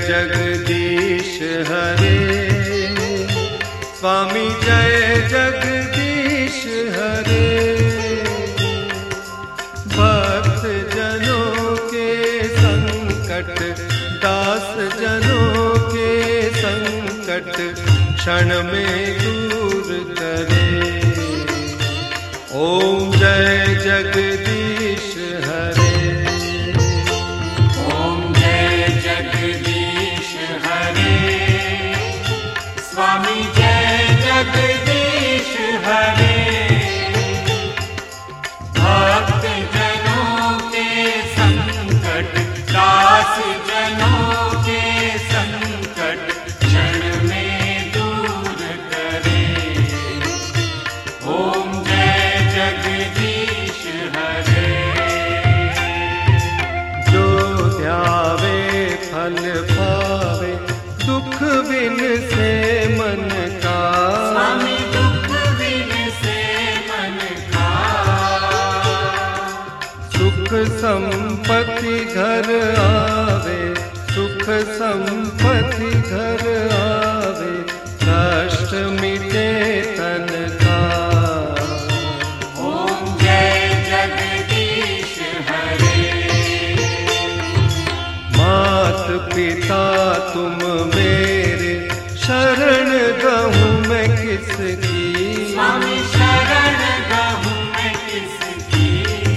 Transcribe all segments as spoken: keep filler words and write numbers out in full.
जगदीश हरे, स्वामी जय जगदीश हरे। भक्त जनों के संकट, दास जनों के संकट क्षण में दूर करे। ओम जय जगदीश हरे। ओम जय जगदीश हरे, स्वामी जय जगदीश हरे। भक्त जनों के संकट, दास जनों के संकट क्षण में दूर करे। ओम जय जगदीश हरे। जो ध्यावे फल पावे, दुख बिन से मन का। स्वामी दुख बिन से मन का। सुख संपत्ति घर आवे, सुख संपत्ति घर आवे, कष्ट मिटे तन का। ओम जय जगदीश हरे। मात पिता तुम मेरे, शरण गहूँ मैं किसकी। स्वामी शरण गहूँ मैं किसकी।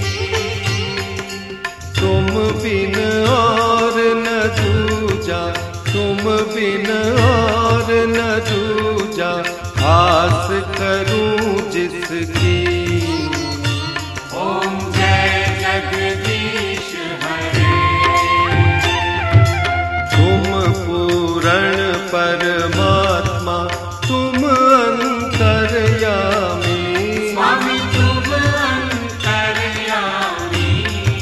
तुम बिन और न दूजा, तुम बिन और न दूजा, आस करूं जिसकी। ओम जय जगदीश हरे। तुम पूर्ण परमात्मा, तुम अंतर्यामी। स्वामी तुम अंतर्यामी।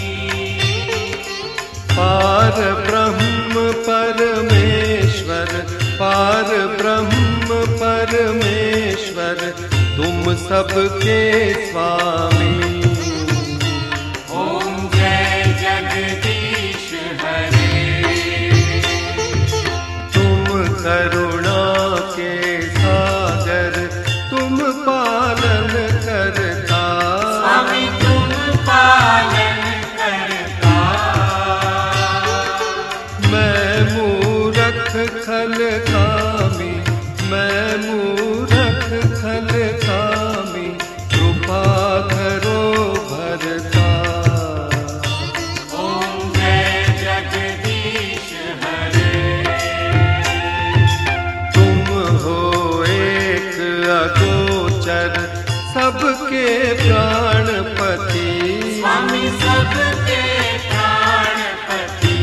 पार ब्रह्म परमेश्वर, पार ब्रह्म परमेश्वर, तुम सबके स्वामी। ओम जय जगदीश हरे। तुम करुणा के सागर, तुम पालन करता। स्वामी तुम पालन करता। मैं मूरख खल कामी, मैं मूरख खल कामी, कृपा करो भरता। ओम जय जगदीश हरे। तुम हो एक अगोचर, सबके प्राणपति। स्वामी सबके प्राणपति।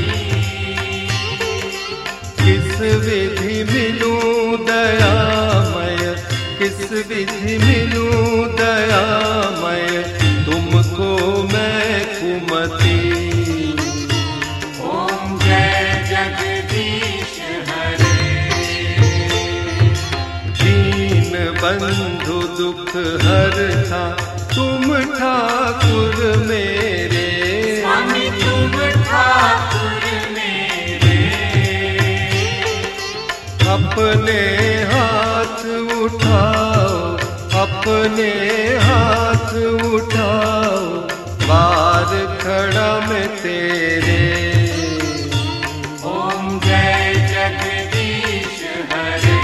किस विधि मिलूं दयामय, किस विधि मिलूं दयामय, तुमको मैं कुमति। ओम जय जगदीश हरे। दीन बंधु दुख हरता, तुम ठाकुर मेरे। स्वामी तुम ठाकुर मेरे। अपने हाथ उठाओ, अपने हाथ उठाओ, बार खड़ा मैं तेरे। ओम जय जगदीश हरे।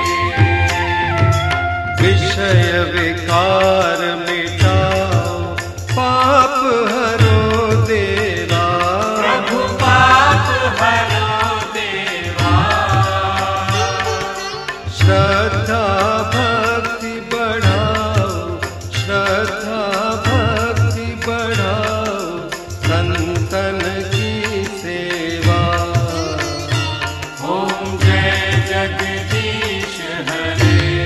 विषय विकार मिटाओ, पाप हरो देवा। प्रभु पाप हरो देवा। श्रद्धा भक्ति बढ़ाओ, श्रद्धा भक्ति बढ़ाओ, संतन की सेवा। ओम जय जगदीश हरे।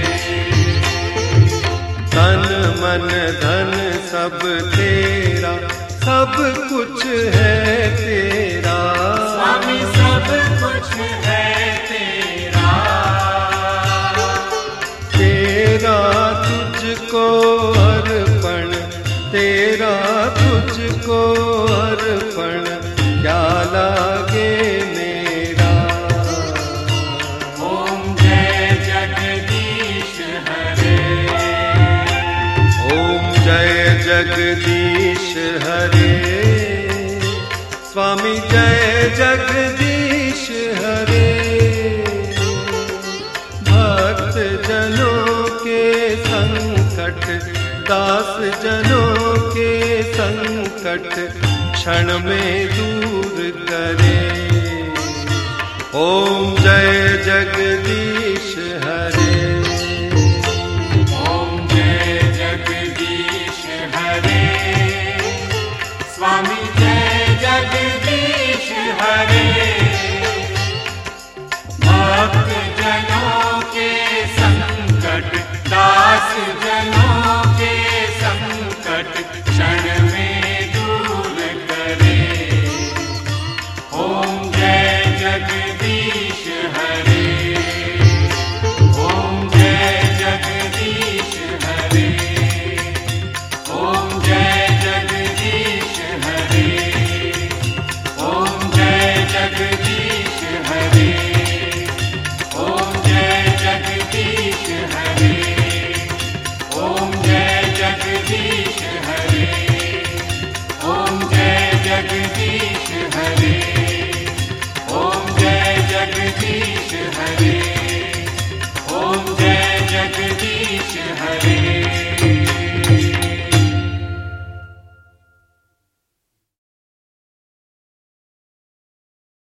तन मन धन सब तेरा, सब कुछ है तेरा। स्वामी सब कुछ है तेरा। तेरा तुझको अर्पण, तेरा तुझको अर्पण, क्या लागे मेरा। हरे, स्वामी जय जगदीश हरे। भक्त जनों के संकट, दास जनों के संकट क्षण में दूर करे। ओम जय जगदीश हरे। ओम जय जगदीश हरे, स्वामी जय जगदीश हरे। भक्त जनों के संकट, दास जनों के संकट क्षण में दूर करे। ओम जय जगदीश हरे। ओम जय जगदीश हरे। ओम जय जगदीश हरे। ओम जय जगदीश हरे। ओम जय जगदीश हरे। ओम जय जगदीश हरे। ओम जय जगदीश हरे। ओम जय जगदीश हरे। ओम जय जगदीश हरे।